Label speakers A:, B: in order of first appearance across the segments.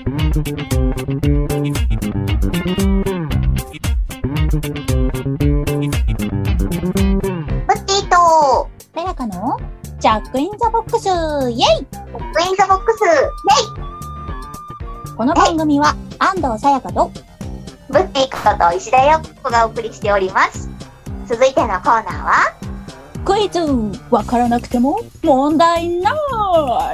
A: と
B: ペラカのジャックインザボックスイエイ。
A: ジャックインザボックスイェイ。
B: この番組は安藤さやかと
A: ブッティこと石田洋子がお送りしております。続いてのコーナーは
B: クイズ。わからなくても問題ない。
A: はい。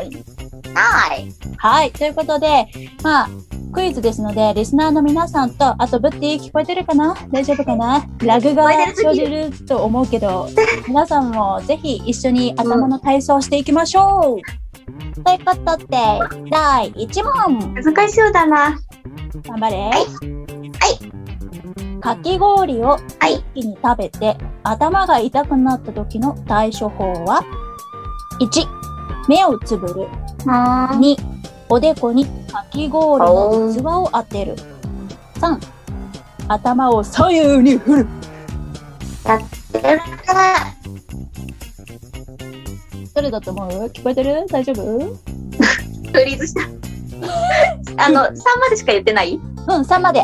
B: はい、ということでクイズですので、リスナーの皆さんと、あとブッティ聞こえてるかな、大丈夫かな、ラグが生じると思うけど、皆さんもぜひ一緒に頭の体操していきましょう。ということで、第1問。
A: 難しそうだな。
B: 頑張れ。
A: はい。
B: かき氷を
A: はい
B: 一気に食べて、頭が痛くなった時の対処法は、1、目をつぶる。2、おでこにかき氷の器を当てる。3、頭を左右に振る。
A: やってるかな。
B: どれだと思う？聞こえてる？大丈夫？
A: フリーズした。3までしか言ってない？
B: うん、3まで。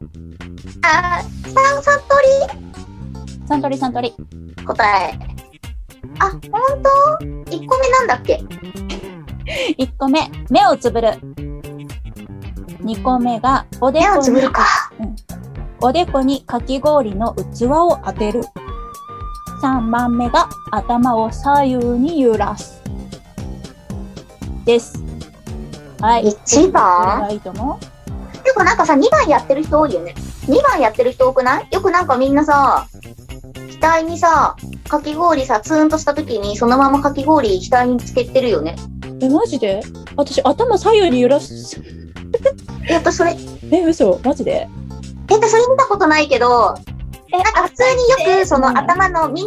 A: サントリー答え。あ、ほんと？ 1 個目なんだっけ
B: 1個目、目をつぶる。2個目がおで
A: 目を
B: こに
A: つぶるか。
B: おでこにかき氷の器を当てる。3番目が頭を左右に揺らす。です。はい。
A: 1番？
B: どれがいいと思う？
A: でもなんかさ、2番やってる人多いよね。2番やってる人多くない？よくなんかみんなさ、額にさ、かき氷さ、ツーンとした時にそのままかき氷額につけてるよね。
B: マジで？私頭左右に揺らす。
A: 私それ、
B: 嘘？マジで？
A: それ見たことないけど、なんか普通によくその頭のて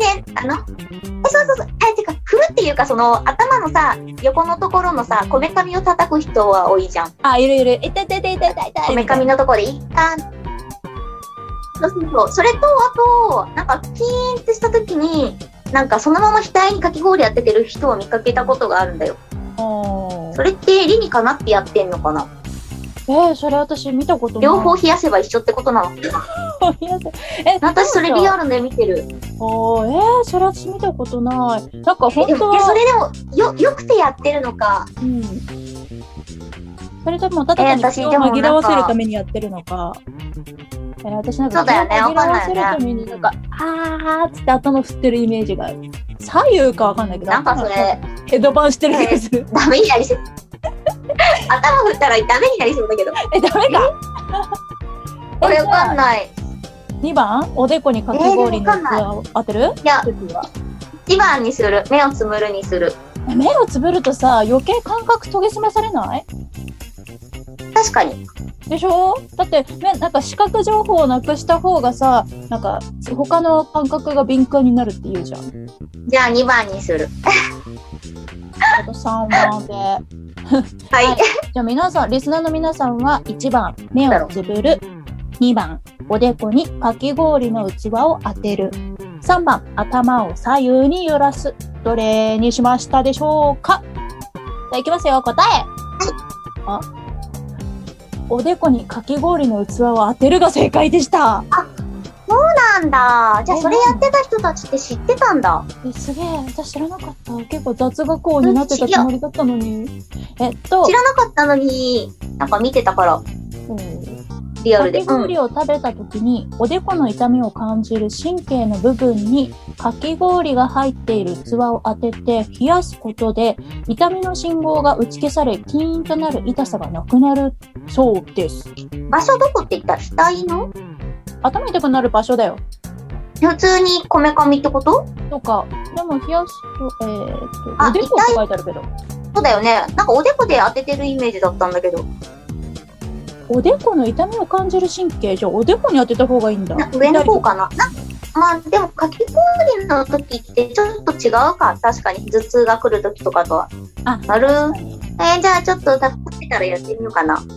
A: か、振るっていうかその頭のさ、横のところのさ、こめかみを叩く人は多いじゃん。
B: あ、いる。痛い。
A: こめかみのところで一旦。そう。それと、あと、なんかピーンってした時に、なんかそのまま額にかき氷当ててる人を見かけたことがあるんだよ。それって理にかなってやってんのかな？
B: それ私見たことない。
A: 両方冷やせば一緒ってことなの？私それリアルで見てる。
B: それ私見たことない。なんか本当は
A: それでもよくてやってるのか。
B: それともただ単に気を紛らわせるためにやってるのか。私なんか気を紛らわせるためになんかーつって頭振ってるイメージがある。左右かわかんないけど。
A: なんかそれ
B: ヘドバンしてる気がする。
A: ダメになりそう。頭振ったらダメになりそうだけど。
B: ダメか。
A: これわかんない。
B: 2番おでこにかき氷の器を当てる？
A: いや、1番にする。目をつぶるにする。
B: 目をつぶるとさ、余計感覚研ぎ澄まされない？
A: 確かに。
B: でしょ？だってなんか視覚情報をなくした方がさ、なんか他の感覚が敏感になるって言うじゃん。
A: じゃあ2番にする。
B: あと3番で。はい。じゃあ皆さん、リスナーの皆さんは1番、目をつぶる。2番、おでこにかき氷の器を当てる。3番、頭を左右に揺らす。どれにしましたでしょうか？じゃあいきますよ、答え。おでこにかき氷の器を当てるが正解でした。
A: そうなんだ。じゃあそれやってた人たちって知ってたんだ。
B: すげえ、私知らなかった。結構雑学王になってたつもりだったのに。
A: 知らなかったのに、なんか見てたから。リアルで。
B: かき氷を食べた時に、おでこの痛みを感じる神経の部分にかき氷が入っている器を当てて冷やすことで、痛みの信号が打ち消され、キーンとなる痛さがなくなるそうです。
A: 場所どこって言った？額の？
B: 頭痛くなる場所だよ。
A: 普通にこめかみってこと？
B: とか、でも冷やすと、おでこって書いてあるけど。
A: そうだよね。なんかおでこで当ててるイメージだったんだけど。
B: おでこの痛みを感じる神経、じゃあおでこに当てた方がいいんだ。
A: 上の方かな。でもかき氷の時ってちょっと違うか。確かに頭痛が来る時とかとは。じゃあちょっと食べたらやってみようかな。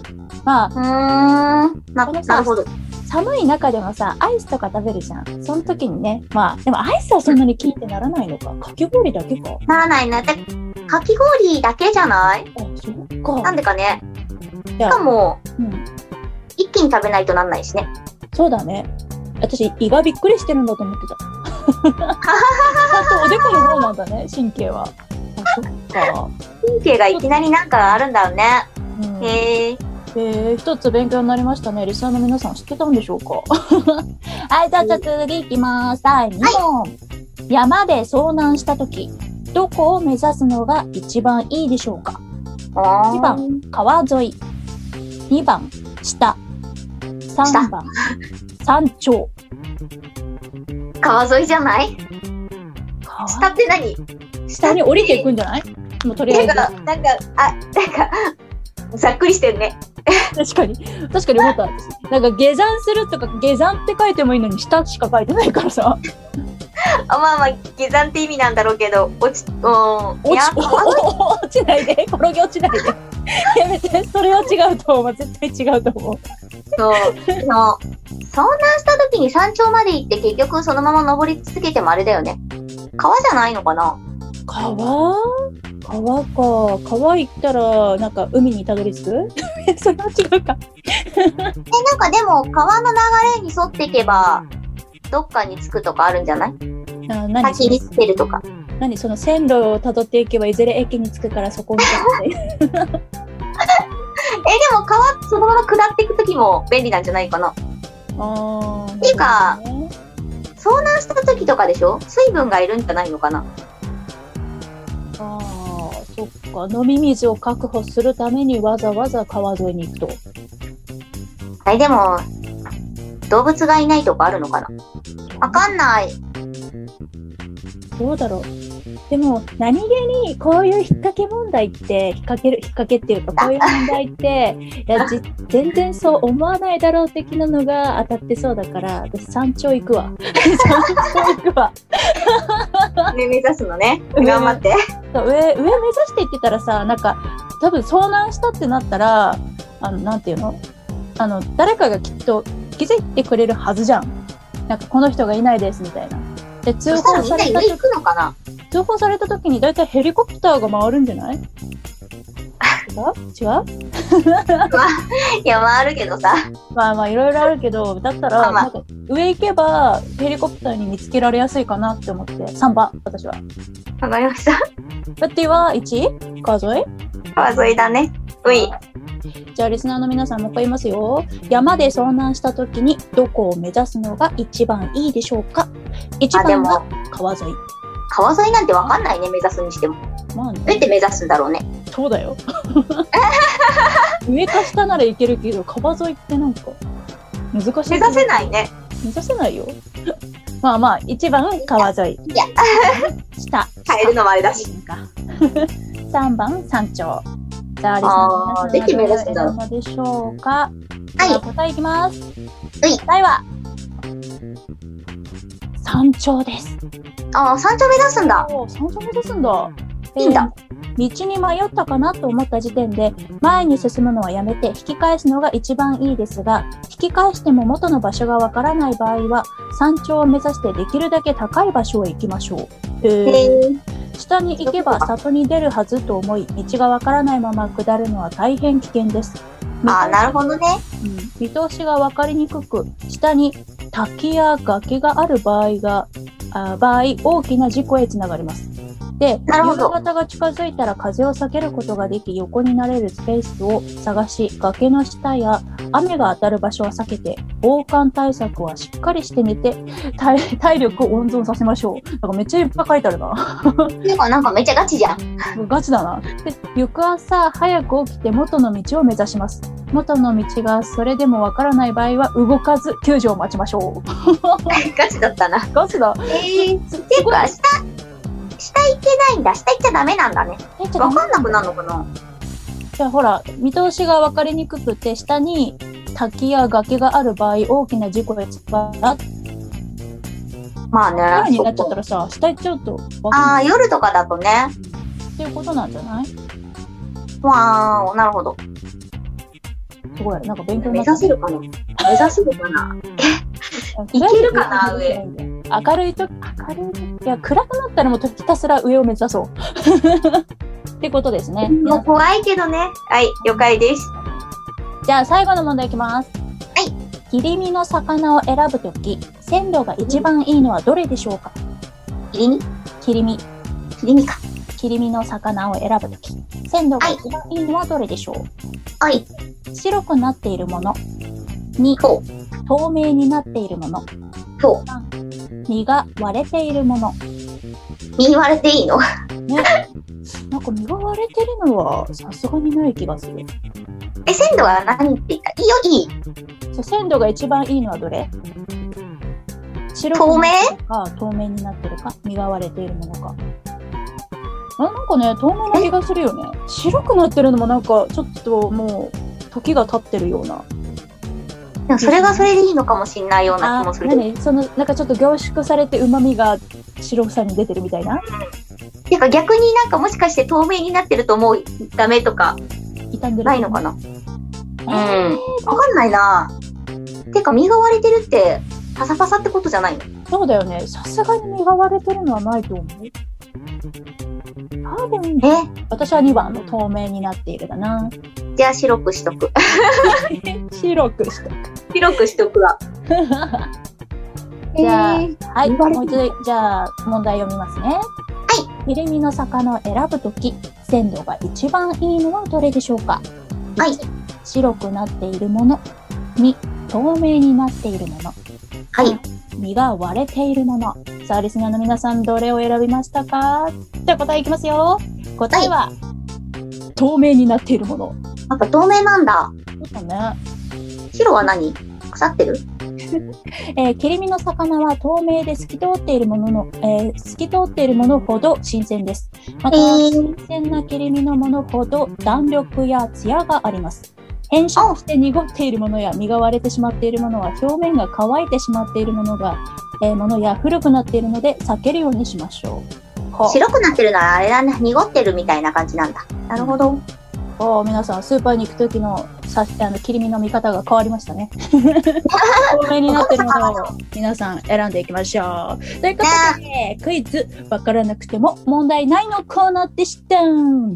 A: なるほど。
B: 寒い中でもさ、アイスとか食べるじゃん。その時にね、でもアイスはそんなにキーってならないのか。かき氷だけか。
A: ならないな。かき氷だけじゃない？
B: そっか。
A: なんでかね。 かも、
B: うん、
A: 一気に食べないとなんないしね。
B: そうだね。私、胃がびっくりしてるんだと思ってた。ちゃんとおでこの方なんだね、神経は。あ、そっか。
A: 神経がいきなりなんかあるんだろうね。
B: うん、
A: へえ。
B: 一つ勉強になりましたね。リスナーの皆さん知ってたんでしょうか？はい、じゃあ次いきます。第2問。はい、山で遭難したとき、どこを目指すのが一番いいでしょうか？1番、川沿い。2番、下。3番、山頂。
A: 川沿いじゃない？下って何？
B: 下に降りていくんじゃない？もうとりあえず。なんか、
A: ざっくりしてるね。
B: 確かに思った。なんか下山するとか下山って書いてもいいのに下しか書いてないからさ。
A: まあ下山って意味なんだろうけど、落ち
B: ないで、転げ落ちないで。やめて、それは違うと思う。絶対違うと思う。
A: そう。遭難した時に山頂まで行って結局そのまま登り続けてもあれだよね。川じゃないのかな？
B: 川行ったらなんか海にたどり着く？それは違うか。
A: なんかでも川の流れに沿っていけばどっかに着くとかあるんじゃない？先に着けるとか。
B: 何その線路をたどっていけばいずれ駅に着くからそこに立って。で
A: も川そのまま下っていく時も便利なんじゃないかな。っていうか、遭難した時とかでしょ？水分がいるんじゃないのかな。
B: そっか。飲み水を確保するためにわざわざ川沿いに行くと。
A: でも動物がいないとかあるのかな。わかんない。
B: どうだろう。でも何気にこういう引っ掛け問題って引っ掛けっていうかこういう問題って全然そう思わないだろう的なのが当たってそうだから私山頂行くわ。
A: 上目指すのね。頑張って。
B: 上目指していってたらさ、なんか多分遭難したってなったらなんていうの、誰かがきっと気づいてくれるはずじゃん。なんかこの人がいないですみたいな。で通報された時にだいたいヘリコプターが回るんじゃない？違う？
A: いや回るけどさ。
B: まあいろいろあるけど、だったらなんか上行けばヘリコプターに見つけられやすいかなって思って3番私は。
A: わかりました。
B: バッティは 1？ 川沿い？
A: 川沿いだね。うい。
B: じゃあリスナーの皆さんもう一回言いますよ。山で遭難した時にどこを目指すのが一番いいでしょうか？1番は川沿い。
A: 川沿いなんてわかんないね、目指すにしても。まあね、どうやって目指すんだろうね。
B: そうだよ。上か下ならいけるけど川沿いってなんか難しい。
A: 目指せないね。
B: 目指せないよ。まあ1番川沿い。
A: いや
B: 下。
A: 変えるのもあれだし。
B: 3番山頂。じゃあリスナーの皆さんはどれを選ぶのでしょうか？はい。答えいきます。答えは山頂です。
A: 山頂目指すんだ。
B: 山頂目指すんだ。
A: いいんだ。
B: 道に迷ったかなと思った時点で前に進むのはやめて引き返すのが一番いいですが、引き返しても元の場所がわからない場合は山頂を目指してできるだけ高い場所へ行きましょう。下に行けば里に出るはずと思い道がわからないまま下るのは大変危険です。
A: なるほどね。
B: 見通しが分かりにくく下に滝や崖がある場合大きな事故へつながります。で、夕方が近づいたら風を避けることができ横になれるスペースを探し、崖の下や雨が当たる場所は避けて防寒対策はしっかりして寝て体力を温存させましょう。なんかめっちゃいっぱい書いてあるな。
A: なんかめっちゃガチじゃん。
B: ガチだな。で、翌朝早く起きて元の道を目指します。元の道がそれでもわからない場合は動かず救助を待ちましょう。
A: ガチだったな。
B: ガチだ。
A: っていうか下行けないんだ。下行っちゃダメなんだね。わかんなくなるのかな。
B: じゃあほら見通しが分かりにくくて下に滝や崖がある場合大きな事故へつながる。
A: まあね。
B: 夜になっちゃったらさ下行っちゃうと。
A: 夜とかだとね。
B: っていうことなんじゃない？
A: わあ、なるほど。
B: すごいなんか勉強
A: 目指せるかな。いけるかな上。
B: 明るいといや暗くなったらもうひたすら上を目指そうってことですね。
A: もう怖いけどね。はい、了解です。
B: じゃあ最後の問題いきます。
A: はい。
B: 切り身の魚を選ぶとき、鮮度が一番いいのはどれでしょうか？
A: 切り身か。
B: 切り身の魚を選ぶとき、鮮度が一番いいのはどれでしょう？
A: はい。
B: 白くなっているもの。2、透明になっているもの。3、身が割れているもの。
A: 身割れていいの？ね。
B: なんか身が割れてるのはさすがにない気がする。
A: 鮮度は何って言った？いい。
B: そう、鮮度が一番いいのはどれ？白くなってるか、透明になってるか、身が割れているものか。なんかね、透明な気がするよね。白くなってるのもなんかちょっともう時が経ってるような。
A: でもそれがそれでいいのかもしれないような気もする。
B: なんかちょっと凝縮されて旨味が白さに出てるみたいな。
A: てか逆になんかもしかして透明になってるともうダメとかないのかな。わかんないな。てか身が割れてるってパサパサってことじゃないの？
B: そうだよね。さすがに身が割れてるのはないと思う。多分私は2番の透明になっているだな。
A: じゃあ白くしとく。
B: 白くしとく
A: わ。
B: じゃあ、はい、もう一度、じゃあ問題読みますね。はい。切り身の魚を選ぶとき、鮮度が一番いいのはどれでしょうか？はい。白くなっているもの。2、透明になっているもの。はい。身が割れているもの。さあ、リスナーの皆さん、どれを選びましたか？じゃあ答えいきますよ。答えは、透明になっているもの。
A: やっぱ透明なんだ。
B: そうだね。
A: 白は何？腐ってる？
B: 切り身の魚は透明で透き通っているものほど新鮮です。また、新鮮な切り身のものほど弾力や艶があります。変色して濁っているものや身が割れてしまっているものは表面が乾いてしまっているものや古くなっているので避けるようにしましょう。
A: 白くなってるならあれだね、濁ってるみたいな感じなんだ。なるほど。
B: 皆さんスーパーに行くときの切り身の見方が変わりましたね。透明になってるものを皆さん選んでいきましょう。ということで、クイズわからなくても問題ないのコーナーでした。はい。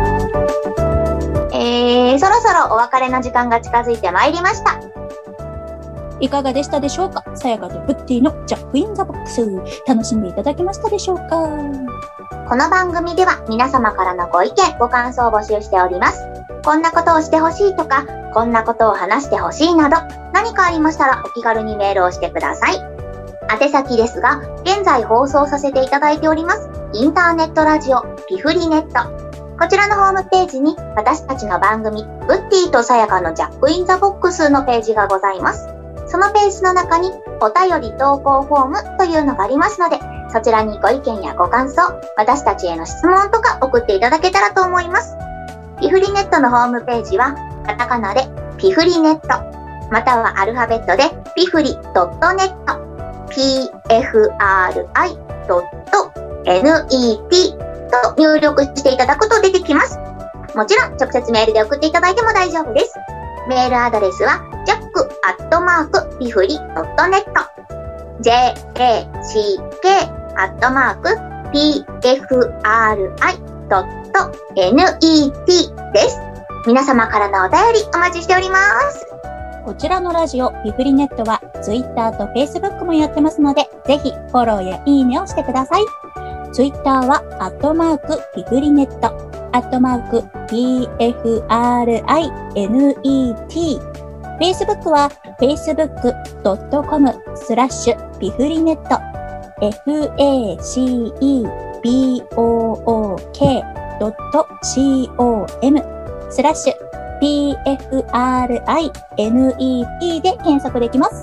A: そろそろお別れの時間が近づいてまいりました。
B: いかがでしたでしょうか？さやかとプッティのジャックインザボックス、楽しんでいただけましたでしょうか？
A: この番組では皆様からのご意見、ご感想を募集しております。こんなことをしてほしいとか、こんなことを話してほしいなど、何かありましたらお気軽にメールをしてください。宛先ですが、現在放送させていただいております、インターネットラジオピフリネット。こちらのホームページに私たちの番組、ブッティとさやかのジャックインザボックスのページがございます。そのページの中にお便り投稿フォームというのがありますので、そちらにご意見やご感想、私たちへの質問とか送っていただけたらと思います。ピフリネットのホームページは、カタカナでピフリネット、またはアルファベットでピフリ.net、pfri.net と入力していただくと出てきます。もちろん直接メールで送っていただいても大丈夫です。メールアドレスは jack@pifri.net jack@pfri.net です。皆様からのお便りお待ちしております。
B: こちらのラジオピフリネットは Twitter と Facebook もやってますので、ぜひフォローやいいねをしてください。Twitter はピフリネット、PFRINET。Facebook は facebook.com/ピフリネット、facebook.com/PFRINET で検索できます。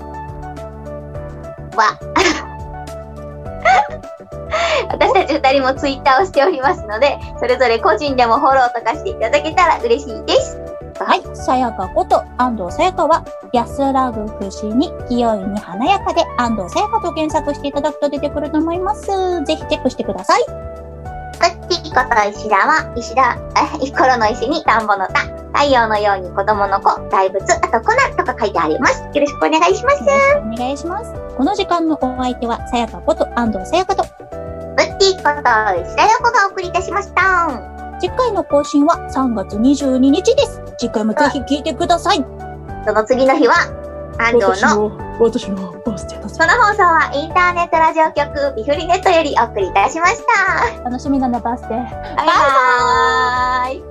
A: 私たち2人もツイッターをしておりますので、それぞれ個人でもフォローとかしていただけたら嬉しいです。
B: はい、さやかこと安藤さやかは安らぐ節に清いに華やかで安藤さやかと検索していただくと出てくると思います。ぜひチェックしてください。
A: プッティこと石田は心の石に田んぼの田、太陽のように子供の子、大仏、あとコナンとか書いてあります。よろしくお願いします。
B: よろしくお願いします。この時間のお相手はさやかこと安藤さやかと
A: プッティこと石田やこがお送りいたしました。
B: 次回の更新は3月22日です。 次回もぜひ聞いてください。
A: その次の日は、安藤の
B: 私のバースデーだぜ。
A: この放送はインターネットラジオ局ビフリネットよりお送りいたしました。
B: 楽しみだね、バースデー。
A: バイバーイ。